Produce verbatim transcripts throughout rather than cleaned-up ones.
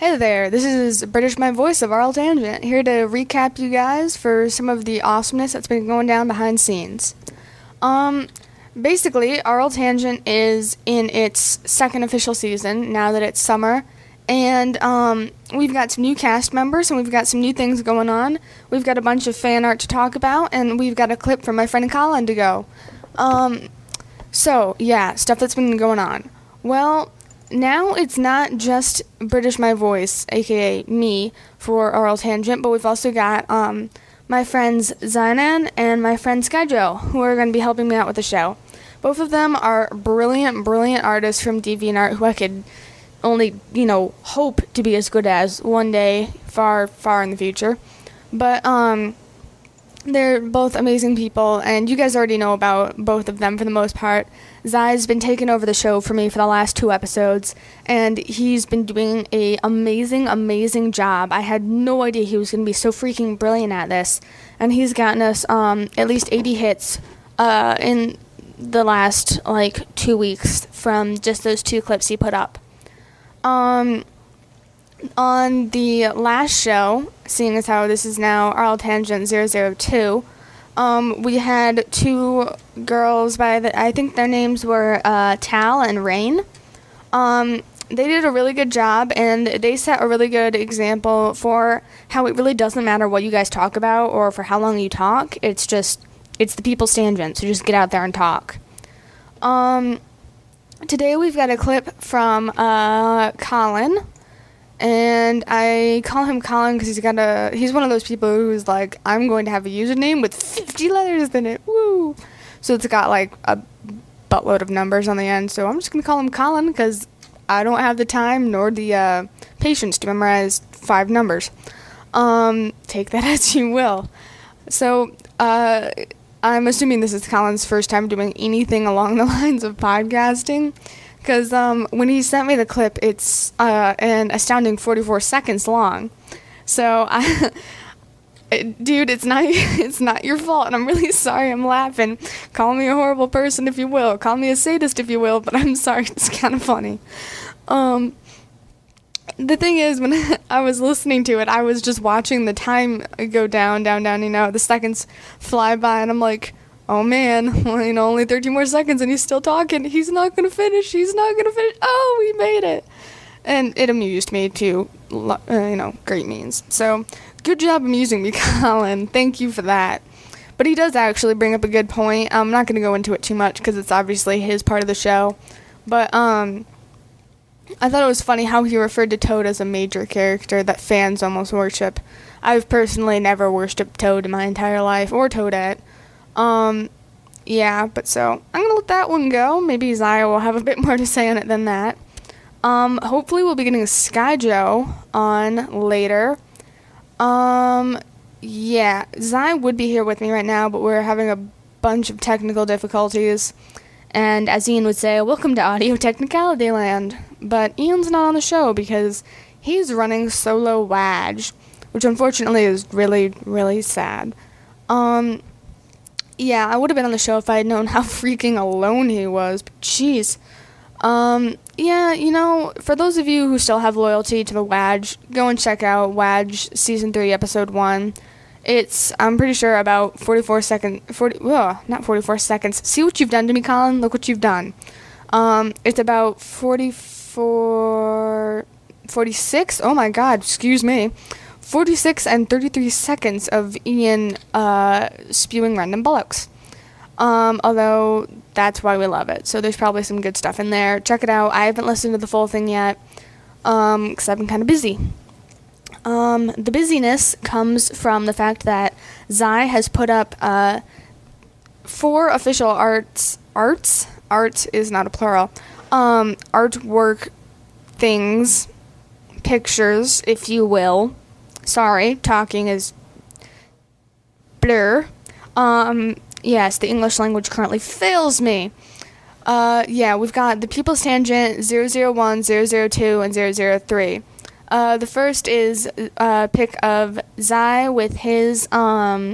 Hey there, this is British My Voice of R L Tangent, here to recap you guys for some of the awesomeness that's been going down behind scenes. Um, basically, R L Tangent is in its second official season, now that it's summer, and um, we've got some new cast members, and we've got some new things going on. We've got a bunch of fan art to talk about, and we've got a clip from my friend Colin to go. Um, so, yeah, stuff that's been going on. Well, now it's not just British My Voice, aka me, for R L Tangent, but we've also got um, my friends Zainan and my friend Skyjo, who are going to be helping me out with the show. Both of them are brilliant, brilliant artists from DeviantArt who I could only, you know, hope to be as good as one day, far, far in the future. But, um... they're both amazing people, and you guys already know about both of them for the most part. Zai's been taking over the show for me for the last two episodes, and he's been doing a amazing, amazing job. I had no idea he was going to be so freaking brilliant at this, and he's gotten us um, at least eighty hits uh, in the last, like, two weeks from just those two clips he put up. Um... On the last show, seeing as how this is now R L Tangent zero zero two, um, we had two girls by the, I think their names were uh, Tal and Rain. Um, they did a really good job, and they set a really good example for how it really doesn't matter what you guys talk about or for how long you talk. It's just, it's the people's tangent, so just get out there and talk. Um, today we've got a clip from uh, Colin. And I call him Colin because he's got a, he's one of those people who's like, I'm going to have a username with fifty letters in it, woo! So it's got like a buttload of numbers on the end, so I'm just going to call him Colin because I don't have the time nor the uh, patience to memorize five numbers. Um, take that as you will. So, uh, I'm assuming this is Colin's first time doing anything along the lines of podcasting. Because um, when he sent me the clip, it's uh, an astounding forty-four seconds long. So, I, dude, it's not it's not your fault, and I'm really sorry I'm laughing. Call me a horrible person if you will. Call me a sadist if you will, but I'm sorry, it's kind of funny. Um, the thing is, when I was listening to it, I was just watching the time go down, down, down, you know, the seconds fly by, and I'm like, oh man, well, you know, only thirteen more seconds and he's still talking. He's not going to finish. He's not going to finish. Oh, we made it. And it amused me to, uh, you know, great means. So, good job amusing me, Colin. Thank you for that. But he does actually bring up a good point. I'm not going to go into it too much because it's obviously his part of the show. But, um, I thought it was funny how he referred to Toad as a major character that fans almost worship. I've personally never worshipped Toad in my entire life, or Toadette. Um, yeah, but so, I'm gonna let that one go. Maybe Zaya will have a bit more to say on it than that. Um, hopefully we'll be getting Skyjo on later. Um, yeah, Zaya would be here with me right now, but we're having a bunch of technical difficulties. And as Ian would say, welcome to Audio Technicality Land. But Ian's not on the show because he's running solo W A G, which unfortunately is really, really sad. Um... Yeah, I would have been on the show if I had known how freaking alone he was, but jeez. Um, yeah, you know, for those of you who still have loyalty to the W A G, go and check out W A G Season three, Episode one. It's, I'm pretty sure, about forty-four seconds, forty, ugh, not forty-four seconds. See what you've done to me, Colin? Look what you've done. Um, it's about forty-four, forty-six, oh my god, excuse me. forty-six and thirty-three seconds of Ian uh, spewing random bollocks. Um, although, that's why we love it. So there's probably some good stuff in there. Check it out. I haven't listened to the full thing yet, um, because I've been kind of busy. Um, the busyness comes from the fact that Zai has put up uh, four official arts, arts? Art is not a plural. Um, artwork things, pictures, if you will. Sorry, talking is blur. Um, yes, the English language currently fails me. Uh, yeah, we've got the People's Tangent zero zero one, zero zero two, and zero zero three. Uh, the first is a pic of Zai with his, um,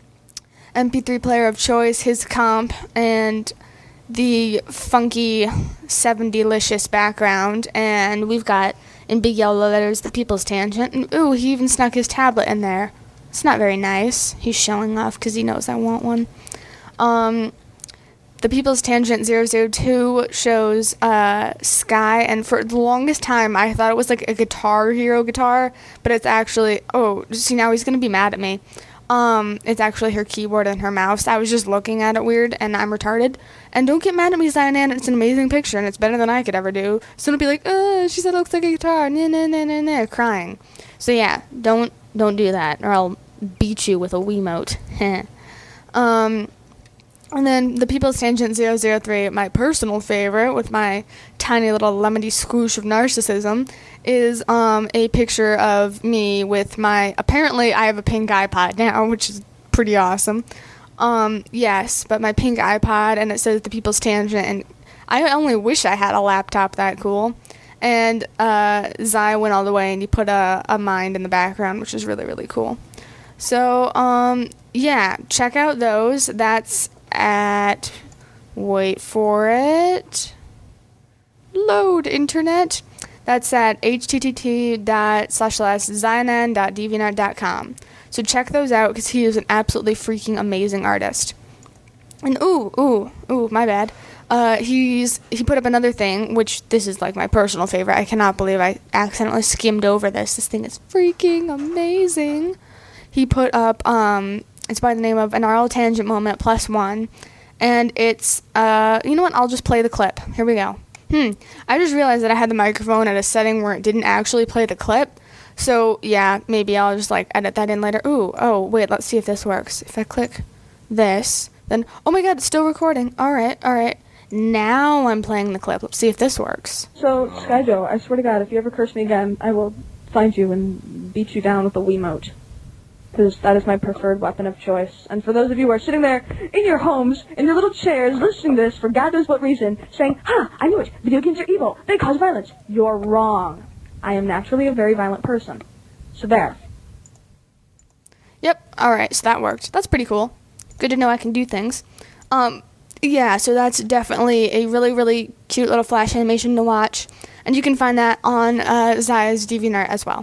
M P three player of choice, his comp, and the funky seventy-licious background, and we've got in big yellow letters, The People's Tangent. And ooh, he even snuck his tablet in there. It's not very nice. He's showing off because he knows I want one. Um, The People's Tangent zero zero two shows uh, Sky, and for the longest time I thought it was like a Guitar Hero guitar, but it's actually, oh, see, now he's going to be mad at me. Um, it's actually her keyboard and her mouse. I was just looking at it weird, and I'm retarded. And don't get mad at me, Cyanan. It's an amazing picture, and it's better than I could ever do. So don't be like, uh, she said it looks like a guitar, nah, nah, nah, nah, nah, crying. So yeah, don't, don't do that, or I'll beat you with a Wiimote. um... And then The People's Tangent zero zero three, my personal favorite, with my tiny little lemony squoosh of narcissism, is um, a picture of me with my, apparently I have a pink iPod now, which is pretty awesome. Um, yes, but my pink iPod, and it says The People's Tangent, and I only wish I had a laptop that cool. And uh, Zai went all the way, and he put a, a mind in the background, which is really, really cool. So, um, yeah, check out those. That's at, wait for it, load internet. That's at http dot slash slash cyanan dot deviantart dot com. So check those out because he is an absolutely freaking amazing artist. And ooh, ooh, ooh, my bad. Uh, he's he put up another thing, which this is like my personal favorite. I cannot believe I accidentally skimmed over this. This thing is freaking amazing. He put up um. It's by the name of An R L Tangent Moment Plus One. And it's, uh, you know what? I'll just play the clip. Here we go. Hmm. I just realized that I had the microphone at a setting where it didn't actually play the clip. So, yeah, maybe I'll just, like, edit that in later. Ooh, oh, wait, let's see if this works. If I click this, then, oh my god, it's still recording. Alright, alright. Now I'm playing the clip. Let's see if this works. So, Skyjo, I swear to God, if you ever curse me again, I will find you and beat you down with a Wiimote. Because that is my preferred weapon of choice. And for those of you who are sitting there in your homes, in your little chairs, listening to this for God knows what reason, saying, ha, I knew it, video games are evil, they cause violence. You're wrong. I am naturally a very violent person. So there. Yep, alright, so that worked. That's pretty cool. Good to know I can do things. Um, yeah, so that's definitely a really, really cute little flash animation to watch. And you can find that on uh, Zaya's DeviantArt as well.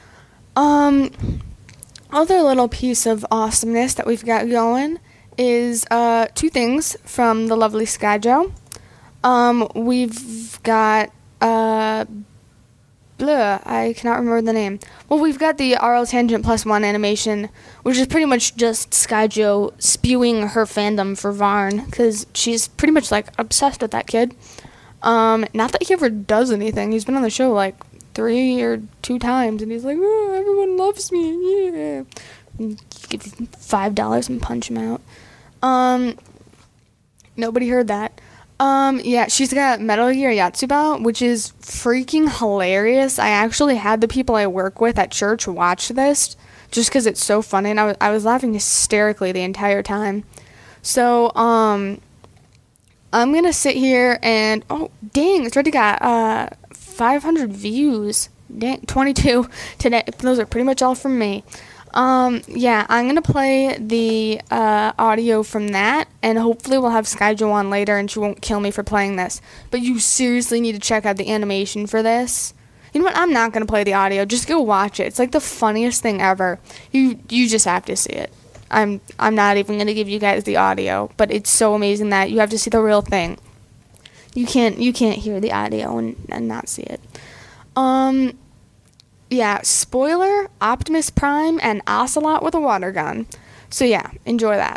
Um... Other little piece of awesomeness that we've got going is uh, two things from the lovely Skyjo. Um, we've got, uh, blah, I cannot remember the name. Well, we've got the R L Tangent Plus One animation, which is pretty much just Skyjo spewing her fandom for Varn, because she's pretty much, like, obsessed with that kid. Um, not that he ever does anything. He's been on the show, like, three or two times, and he's like, oh, everyone loves me, yeah. And give you five dollars and punch him out. Um, nobody heard that. Um, yeah, she's got Metal Gear Yatsuba, which is freaking hilarious. I actually had the people I work with at church watch this, just because it's so funny, and I was, I was laughing hysterically the entire time. So, um, I'm gonna sit here and, oh, dang, it's already got, uh, five hundred views. Dang, twenty-two today. Those are pretty much all from me. Um, yeah, I'm gonna play the uh, audio from that, and hopefully we'll have Skyjo on later, and she won't kill me for playing this. But you seriously need to check out the animation for this. You know what? I'm not gonna play the audio. Just go watch it. It's like the funniest thing ever. You you just have to see it. I'm I'm not even gonna give you guys the audio, but it's so amazing that you have to see the real thing. You can't you can't hear the audio and, and not see it. Um, yeah, spoiler, Optimus Prime and Ocelot with a water gun. So yeah, enjoy that.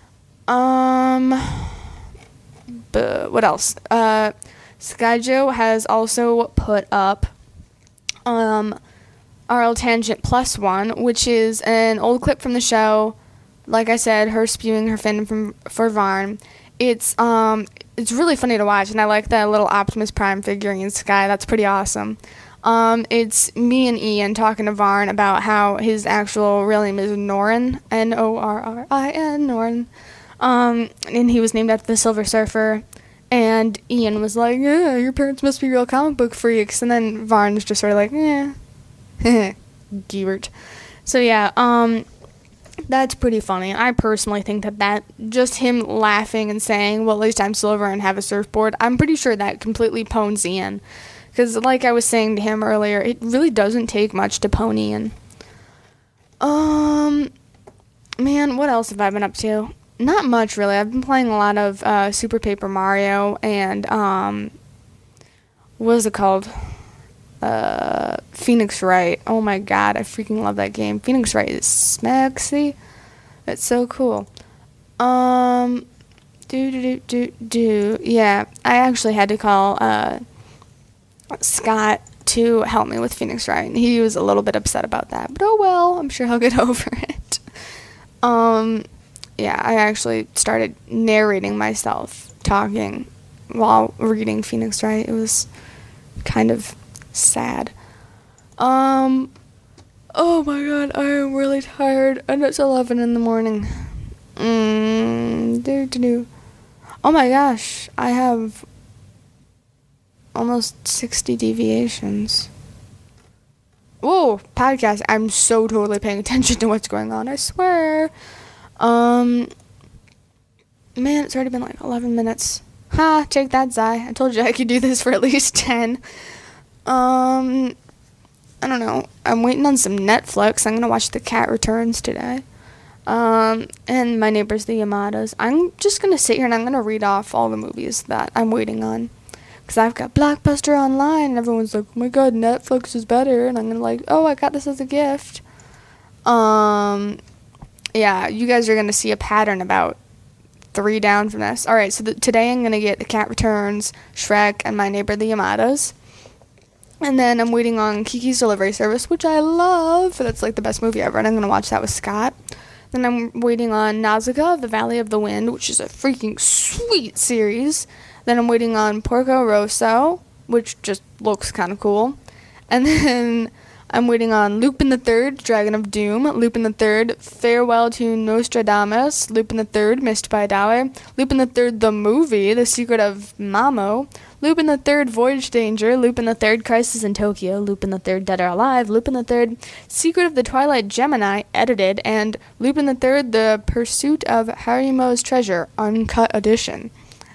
Um, but what else? Uh, Skyjo has also put up um, R L Tangent Plus One, which is an old clip from the show. Like I said, her spewing her fandom from for Varn. It's um it's really funny to watch, and I like that little Optimus Prime figurine Sky. That's pretty awesome. Um, it's me and Ian talking to Varn about how his actual real name is Norin, N O R R I N, Norin. Um, and he was named after the Silver Surfer. And Ian was like, yeah, your parents must be real comic book freaks. And then Varn's just sort of like, eh, Giebert. So yeah, um, that's pretty funny. I personally think that that, just him laughing and saying, well, at least I'm silver and have a surfboard, I'm pretty sure that completely pones Ian. Because, like I was saying to him earlier, it really doesn't take much to pony in. Um, man, what else have I been up to? Not much, really. I've been playing a lot of uh, Super Paper Mario and, um, what is it called? Uh, Phoenix Wright. Oh my god, I freaking love that game. Phoenix Wright is smexy. It's so cool. Um, do do do do do. Yeah, I actually had to call, uh, Scott to help me with Phoenix Wright. He was a little bit upset about that, but oh well, I'm sure he'll get over it. Um, yeah, I actually started narrating myself talking while reading Phoenix Wright. It was kind of sad. Um, oh my god, I am really tired, and it's eleven in the morning. Mm, do do do. Oh my gosh, I have almost sixty deviations. Whoa, podcast. I'm so totally paying attention to what's going on, I swear. Um, man, it's already been like eleven minutes. Ha, take that, Zai. I told you I could do this for at least ten. Um, I don't know. I'm waiting on some Netflix. I'm gonna watch The Cat Returns today. Um, and My Neighbors the Yamadas. I'm just gonna sit here and I'm gonna read off all the movies that I'm waiting on. Because I've got Blockbuster online, and everyone's like, oh my god, Netflix is better. And I'm going to like, oh, I got this as a gift. Um, yeah, you guys are going to see a pattern about three down from this. Alright, so the, today I'm going to get The Cat Returns, Shrek, and My Neighbor the Yamadas. And then I'm waiting on Kiki's Delivery Service, which I love. That's like the best movie ever, and I'm going to watch that with Scott. Then I'm waiting on Nausicaa of the Valley of the Wind, which is a freaking sweet series. Then I'm waiting on Porco Rosso, which just looks kind of cool. And then I'm waiting on Lupin the Third, Dragon of Doom, Lupin the Third, Farewell to Nostradamus, Lupin the Third, Missed by a Dollar, Lupin the Third, the movie, The Secret of Mamo, Lupin the Third, Voyage Danger, Lupin the Third, Crisis in Tokyo, Lupin the Third, Dead or Alive, Lupin the Third, Secret of the Twilight Gemini, edited, and Lupin the Third, The Pursuit of Harimo's Treasure, uncut edition.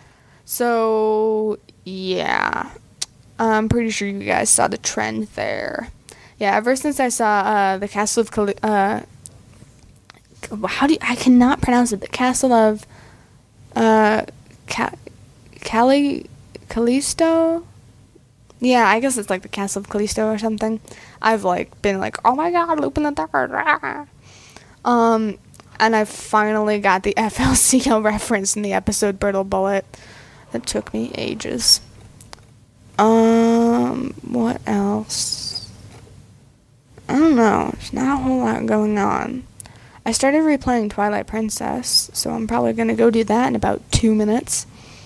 So, yeah, I'm pretty sure you guys saw the trend there. Yeah, ever since I saw uh, the Castle of Cali- uh, how do you, I cannot pronounce it. The Castle of uh, Ca- Cali Callisto. Yeah, I guess it's like the Castle of Callisto or something. I've like been like, oh my god, Lupin the Third. Um, and I finally got the F L C L reference in the episode Brittle Bullet. That took me ages. Um, what else? I don't know. There's not a whole lot going on. I started replaying Twilight Princess, so I'm probably gonna go do that in about two minutes.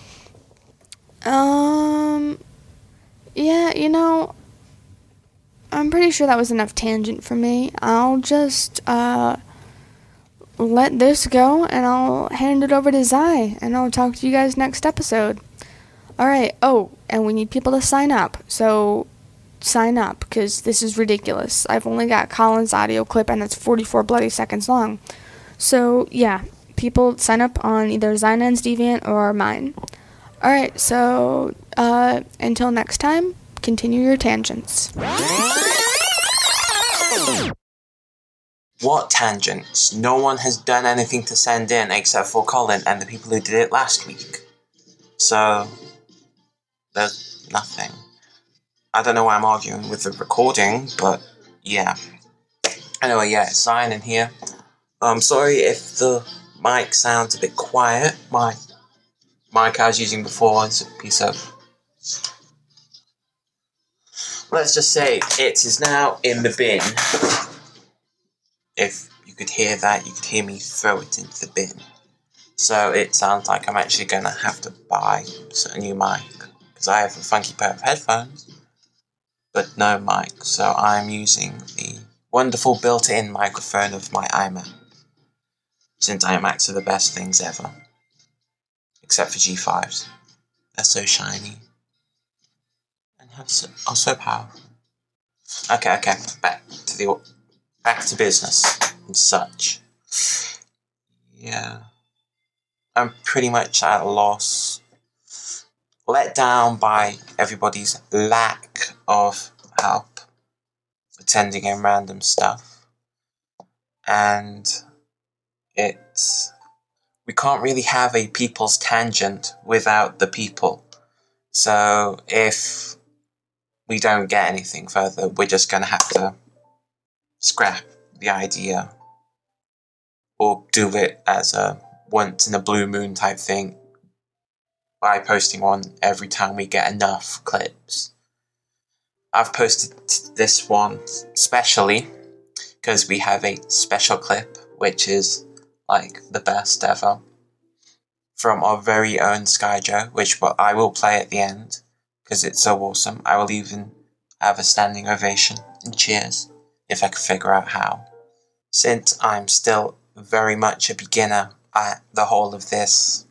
Um, yeah, you know, I'm pretty sure that was enough tangent for me. I'll just, uh, let this go, and I'll hand it over to Zai, and I'll talk to you guys next episode. Alright, oh, and we need people to sign up, so sign up, because this is ridiculous. I've only got Colin's audio clip, and it's forty-four bloody seconds long. So, yeah, people sign up on either Zynan's Deviant or mine. Alright, so, uh, until next time, continue your tangents. What tangents? No one has done anything to send in except for Colin and the people who did it last week. So, there's nothing. I don't know why I'm arguing with the recording, but yeah. Anyway, yeah, it's Zion in here. I'm sorry if the mic sounds a bit quiet. My mic I was using before is a piece of... Let's just say it is now in the bin. If you could hear that, you could hear me throw it into the bin. So it sounds like I'm actually going to have to buy a new mic. Because I have a funky pair of headphones, but no mic. So I'm using the wonderful built-in microphone of my iMac. Since iMacs are the best things ever. Except for G fives. They're so shiny. And have so, are so powerful. Okay, okay, back to the... Back to business and such. Yeah. I'm pretty much at a loss let down by everybody's lack of help, attending in random stuff, and it's we can't really have a people's tangent without the people. So if we don't get anything further, we're just going to have to scrap the idea or do it as a once in a blue moon type thing by posting one every time we get enough clips. I've posted this one specially because we have a special clip which is like the best ever from our very own Skyjo, which I will play at the end because it's so awesome. I will even have a standing ovation and cheers if I can figure out how. Since I'm still very much a beginner at the whole of this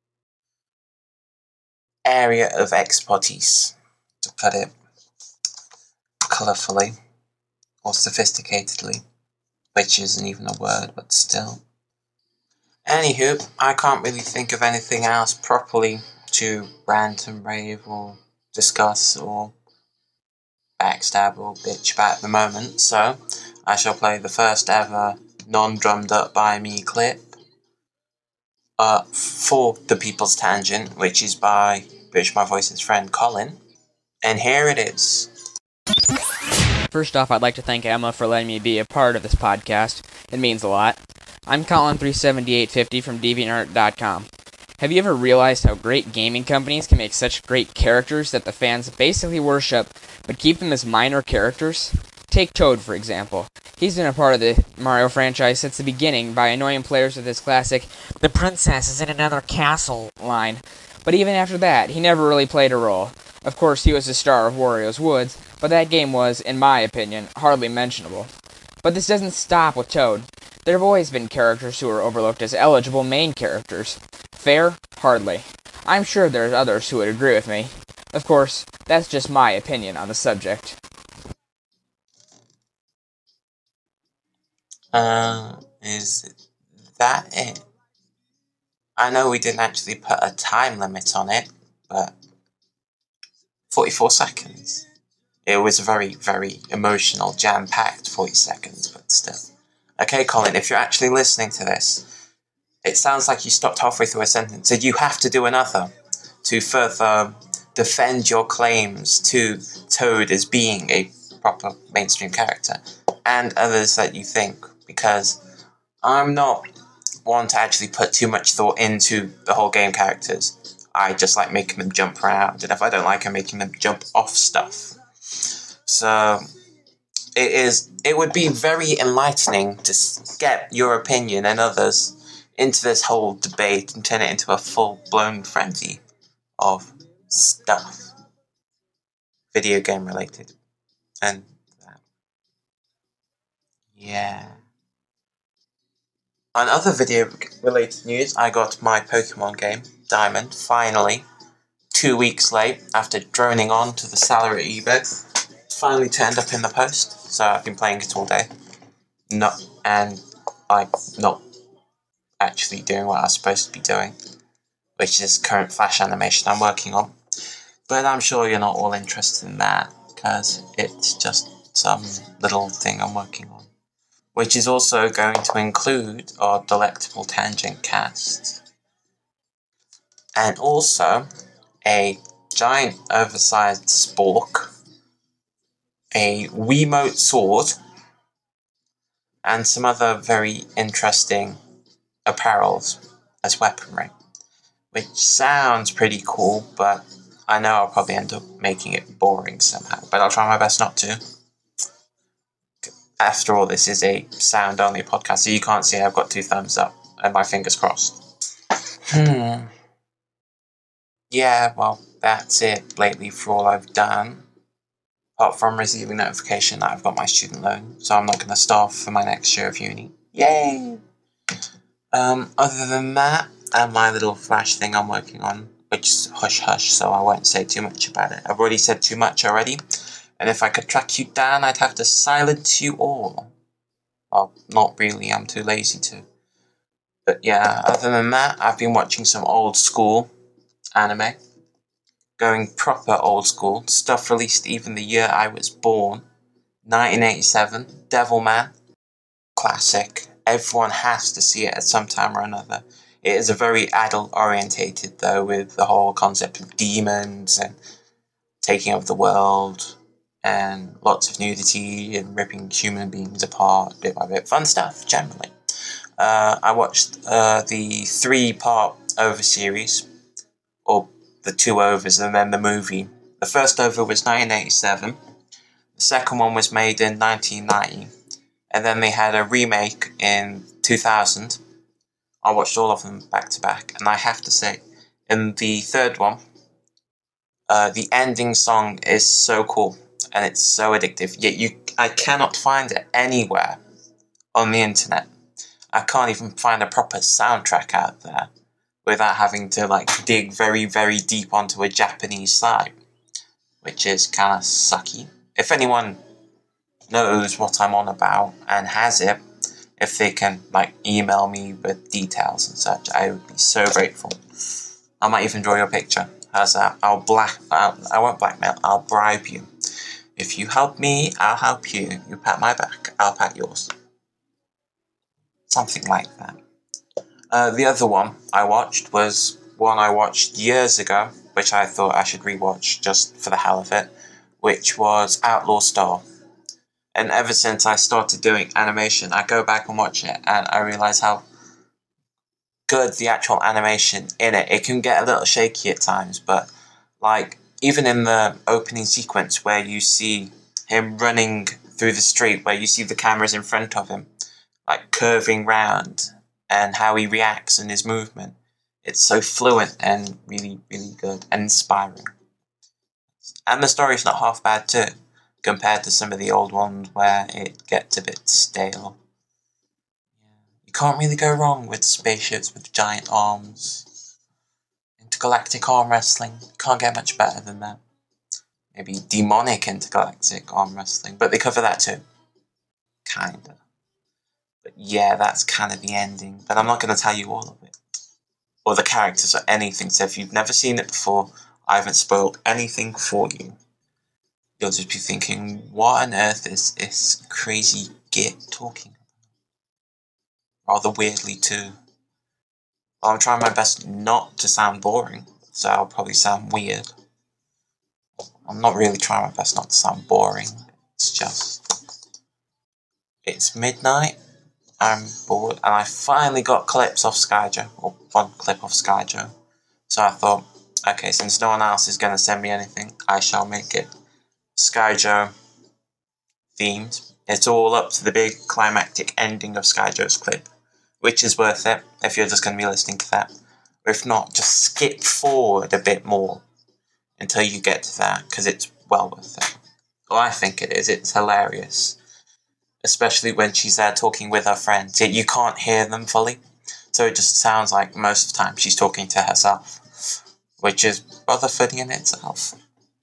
area of expertise, to put it colourfully or sophisticatedly, which isn't even a word, but still. Anywho, I can't really think of anything else properly to rant and rave or discuss or backstab or bitch about at the moment, so I shall play the first ever non-drummed up by me clip uh, for the People's Tangent, which is by British My Voice's friend Colin, and here it is. First off, I'd like to thank Emma for letting me be a part of this podcast. It means a lot. I'm Colin three seventy-eight fifty from DeviantArt dot com. Have you ever realized how great gaming companies can make such great characters that the fans basically worship, but keep them as minor characters? Take Toad, for example. He's been a part of the Mario franchise since the beginning by annoying players with his classic, "The princess is in another castle" line. But even after that, he never really played a role. Of course, he was the star of Wario's Woods, but that game was, in my opinion, hardly mentionable. But this doesn't stop with Toad. There have always been characters who are overlooked as eligible main characters. Fair? Hardly. I'm sure there's others who would agree with me. Of course, that's just my opinion on the subject. Uh, is that it? I know we didn't actually put a time limit on it, but forty-four seconds. It was a very, very emotional, jam-packed forty seconds, but still. Okay, Colin, if you're actually listening to this, it sounds like you stopped halfway through a sentence, so you have to do another to further defend your claims to Toad as being a proper mainstream character, and others that you think, because I'm not one to actually put too much thought into the whole game characters. I just like making them jump around, and if I don't like them, making them jump off stuff. So it is. It would be very enlightening to get your opinion and others into this whole debate and turn it into a full-blown frenzy of stuff, video game related, and that. Yeah. On other video related news, I got my Pokemon game, Diamond, finally, two weeks late after droning on to the seller at eBay. Finally turned up in the post, so I've been playing it all day. Not and like not actually doing what I was supposed to be doing, which is current Flash animation I'm working on. But I'm sure you're not all interested in that, because it's just some little thing I'm working on, which is also going to include our Delectable Tangent cast, and also a giant oversized spork, a Wiimote sword, and some other very interesting apparels as weaponry, which sounds pretty cool, but I know I'll probably end up making it boring somehow, but I'll try my best not to. After all, this is a sound-only podcast, so you can't see I've got two thumbs up and my fingers crossed. Hmm. Yeah, well, that's it lately for all I've done. Apart from receiving notification that I've got my student loan, so I'm not going to starve for my next year of uni. Yay! Um, other than that, and my little Flash thing I'm working on, which is hush-hush, so I won't say too much about it. I've already said too much already, and if I could track you down, I'd have to silence you all. Well, not really, I'm too lazy to. But yeah, other than that, I've been watching some old school anime. going proper old school, stuff released even the year I was born, nineteen eighty-seven, Devilman, classic. Everyone has to see it at some time or another. It is a very adult-orientated, though, with the whole concept of demons and taking over the world, and lots of nudity and ripping human beings apart bit by bit. Fun stuff, generally. Uh, I watched uh, the three-part OVA series, or the two overs, and then the movie. The first OVA was nineteen eighty-seven. The second one was made in nineteen ninety. And then they had a remake in two thousand. I watched all of them back to back. And I have to say, in the third one, uh, the ending song is so cool. And it's so addictive. Yet you, I cannot find it anywhere on the internet. I can't even find a proper soundtrack out there without having to like dig very, very deep onto a Japanese site, which is kind of sucky. If anyone knows what I'm on about and has it, if they can like email me with details and such, I would be so grateful. I might even draw your picture. How's that? I'll black. I'll, I won't blackmail. I'll bribe you. If you help me, I'll help you. You pat my back, I'll pat yours. Something like that. Uh, the other one I watched was one I watched years ago, which I thought I should rewatch just for the hell of it, which was Outlaw Star. And ever since I started doing animation, I go back and watch it, and I realise how good the actual animation in it. It can get a little shaky at times, but like even in the opening sequence where you see him running through the street, where you see the cameras in front of him, like curving round, and how he reacts and his movement, it's so fluent and really, really good and inspiring. And the story's not half bad too, compared to some of the old ones where it gets a bit stale. You can't really go wrong with spaceships with giant arms. Intergalactic arm wrestling, can't get much better than that. Maybe demonic intergalactic arm wrestling, but they cover that too. Kinda. But yeah, that's kind of the ending. But I'm not going to tell you all of it. Or the characters or anything. So if you've never seen it before, I haven't spoiled anything for you. You'll just be thinking, what on earth is this crazy git talking about? Rather weirdly too. Well, I'm trying my best not to sound boring, so I'll probably sound weird. I'm not really trying my best not to sound boring. It's just... It's midnight. I'm bored, and I finally got clips off Skyjo, or one clip off Skyjo. So I thought, okay, since no one else is going to send me anything, I shall make it Skyjo themed. It's all up to the big climactic ending of Skyjo's clip, which is worth it if you're just going to be listening to that. Or if not, just skip forward a bit more until you get to that, because it's well worth it. Well, I think it is. It's hilarious. Especially when she's there talking with her friends. Yet you can't hear them fully. So it just sounds like most of the time she's talking to herself. Which is rather funny in itself.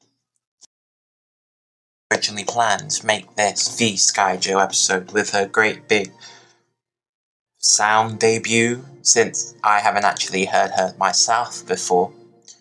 Originally planned to make this the Skyjo episode with her great big sound debut, since I haven't actually heard her myself before.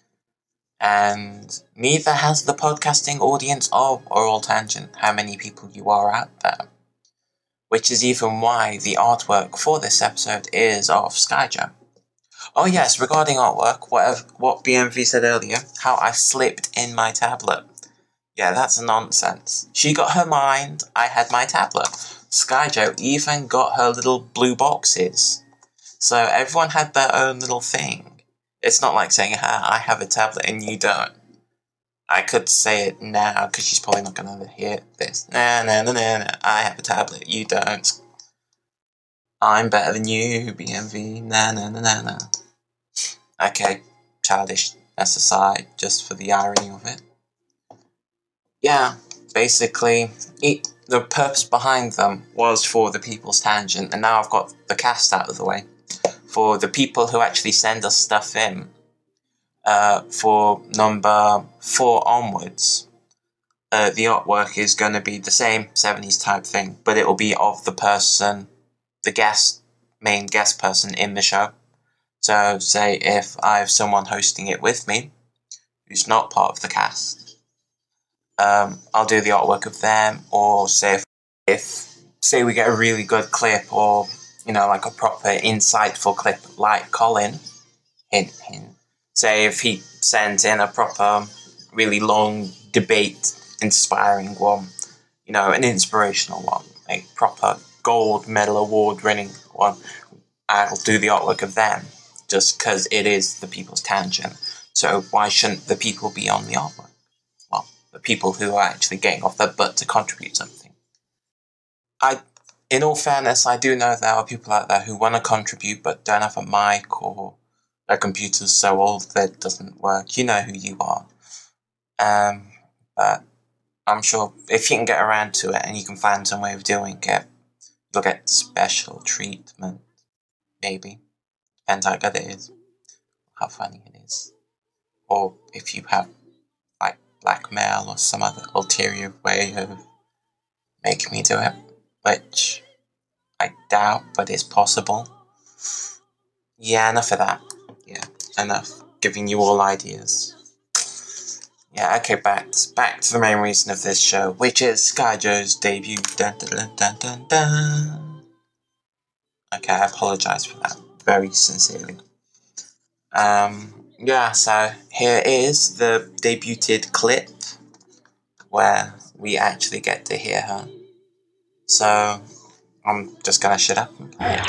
And neither has the podcasting audience of Oral Tangent, how many people you are out there. Which is even why the artwork for this episode is of Skyjo. Oh yes, regarding artwork, whatever, what B M V said earlier, how I slipped in my tablet. Yeah, that's nonsense. She got her mind, I had my tablet. Skyjo even got her little blue boxes. So everyone had their own little thing. It's not like saying, ha, I have a tablet and you don't. I could say it now, because she's probably not going to hear this. Nah, nah, nah, nah, nah. I have a tablet, you don't. I'm better than you, B M V. Nah, nah, nah, nah, nah. Okay, childishness aside, just for the irony of it. Yeah, basically, it, the purpose behind them was for the People's Tangent, and now I've got the cast out of the way. For the people who actually send us stuff in. Uh, for number four onwards, uh, the artwork is going to be the same seventies type thing, but it will be of the person, the guest, main guest person in the show. So, say if I have someone hosting it with me, who's not part of the cast. Um, I'll do the artwork of them, or say if, if say we get a really good clip, or you know, like a proper insightful clip, like Colin. Hint, hint. Say if he sends in a proper, really long debate, inspiring one, you know, an inspirational one, a proper gold medal award winning one, I'll do the artwork of them, just because it is the People's Tangent. So why shouldn't the people be on the artwork? Well, the people who are actually getting off their butt to contribute something. I, in all fairness, I do know there are people out there who want to contribute but don't have a mic, or their computer's so old that it doesn't work. You know who you are. Um, but I'm sure if you can get around to it and you can find some way of doing it, you'll get special treatment. Maybe. Depends how good it is. How funny it is. Or if you have, like, blackmail or some other ulterior way of making me do it. Which I doubt, but is possible. Yeah, enough of that. Yeah, enough. Giving you all ideas. Yeah, okay, back, back to the main reason of this show, which is Skyjo's debut. Dun, dun, dun, dun, dun. Okay, I apologise for that, very sincerely. Um, yeah, so here is the debuted clip where we actually get to hear her. So, I'm just gonna shut up and play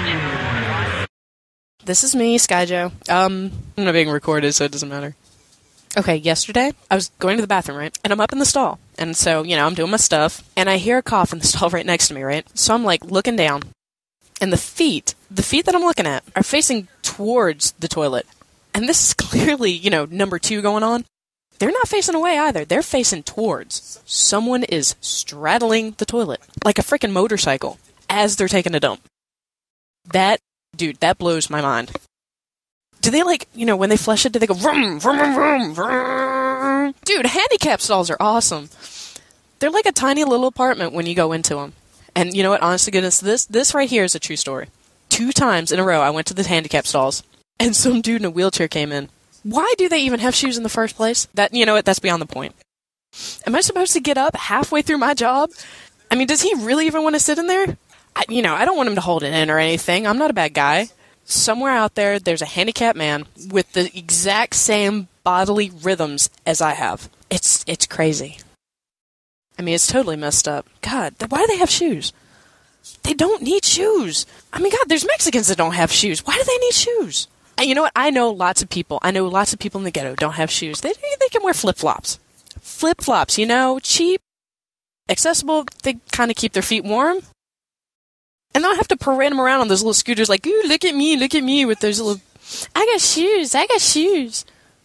it. This is me, Skyjo. Um, I'm not being recorded, so it doesn't matter. Okay, yesterday, I was going to the bathroom, right? And I'm up in the stall. And so, you know, I'm doing my stuff, and I hear a cough in the stall right next to me, right? So I'm, like, looking down, and the feet, the feet that I'm looking at, are facing towards the toilet. And this is clearly, you know, number two going on. They're not facing away either. They're facing towards. Someone is straddling the toilet, like a freaking motorcycle, as they're taking a dump. That, dude, that blows my mind. Do they, like, you know, when they flush it, do they go vroom, vroom, vroom, vroom, vroom? Dude, handicap stalls are awesome. They're like a tiny little apartment when you go into them. And you know what, honest to goodness, this, this right here is a true story. Two times in a row, I went to the handicap stalls, and some dude in a wheelchair came in. Why do they even have shoes in the first place? That, you know what, that's beyond the point. Am I supposed to get up halfway through my job? I mean, does he really even want to sit in there? I, you know, I don't want him to hold it in or anything. I'm not a bad guy. Somewhere out there, there's a handicapped man with the exact same bodily rhythms as I have. It's it's crazy. I mean, it's totally messed up. God, why do they have shoes? They don't need shoes. I mean, God, there's Mexicans that don't have shoes. Why do they need shoes? And you know what? I know lots of people. I know lots of people in the ghetto don't have shoes. They they can wear flip-flops. Flip-flops, you know, cheap, accessible. They kind of keep their feet warm. And they don't have to parade them around on those little scooters like, ooh, look at me, look at me, with those little, I got shoes, I got shoes.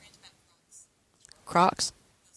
Crocs.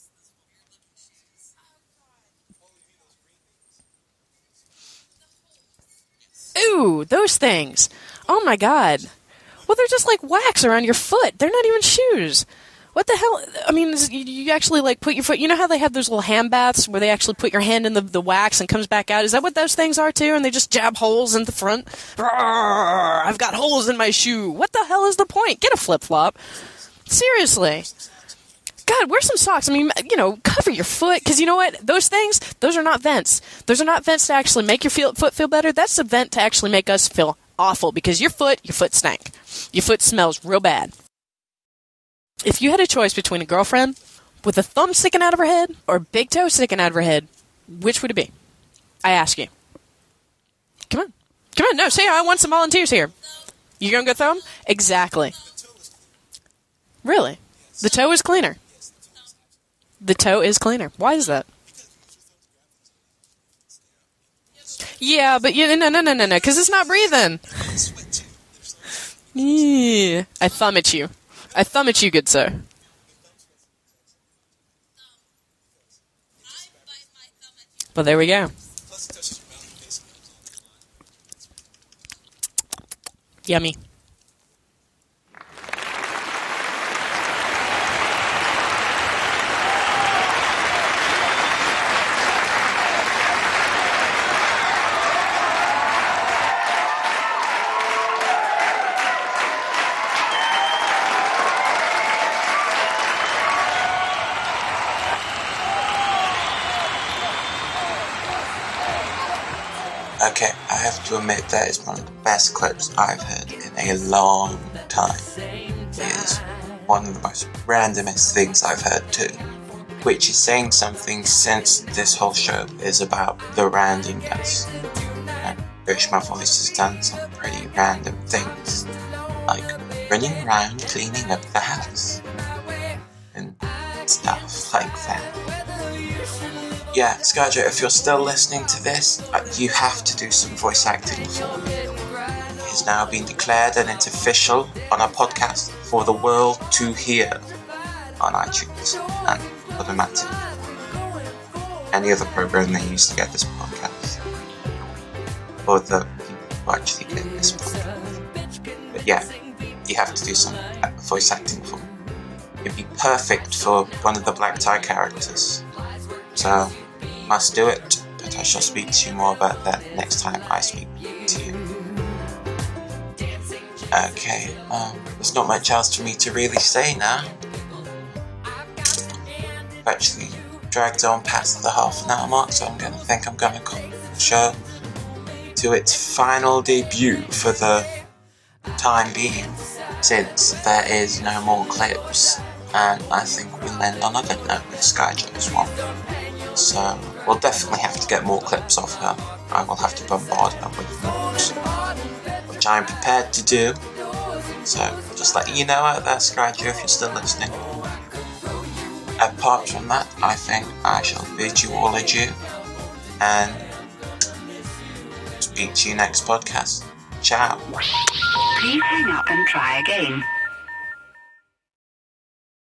Ooh, those things. Oh my God. Well, they're just like wax around your foot. They're not even shoes. What the hell? I mean, you actually, like, put your foot... You know how they have those little hand baths where they actually put your hand in the, the wax and comes back out? Is that what those things are, too? And they just jab holes in the front? Rawr, I've got holes in my shoe. What the hell is the point? Get a flip-flop. Seriously. God, wear some socks. I mean, you know, cover your foot. Because you know what? Those things, those are not vents. Those are not vents to actually make your feel, foot feel better. That's a vent to actually make us feel awful. Because your foot, your foot stank. Your foot smells real bad. If you had a choice between a girlfriend with a thumb sticking out of her head or a big toe sticking out of her head, which would it be? I ask you. Come on. Come on. No, say I want some volunteers here. You gonna go thumb? Exactly. Really? The toe is cleaner. The toe is cleaner. Why is that? Yeah, but you no no no no no because it's not breathing. Yeah. I thumb at you. I thumb at you, good sir. Well, there we go. Yummy. Okay, I have to admit that is one of the best clips I've heard in a long time. It is one of the most randomest things I've heard too, which is saying something since this whole show is about the randomness. And British My Voice has done some pretty random things, like running around cleaning up the house, and stuff like that. Yeah, Skyjo, if you're still listening to this, uh, you have to do some voice acting for me. It has now been declared and it's official on our podcast for the world to hear on iTunes and Podomatic. Any other program they use to get this podcast. Or the people who actually get this podcast. But yeah, you have to do some voice acting for me. It'd be perfect for one of the black tie characters. So, must do it, but I shall speak to you more about that next time I speak to you. Okay, um, there's not much else for me to really say now. I've actually dragged on past the half an hour mark, so I'm gonna think I'm gonna call the show to its final debut for the time being, since there is no more clips, and I think we'll end on a good note with Skyjo as well. So, we'll definitely have to get more clips off her. I will have to bombard her with notes, which I'm prepared to do. So, just letting you know out there, Skyjo, if you're still listening. Apart from that, I think I shall bid you all adieu, and speak to you next podcast. Ciao. Please hang up and try again.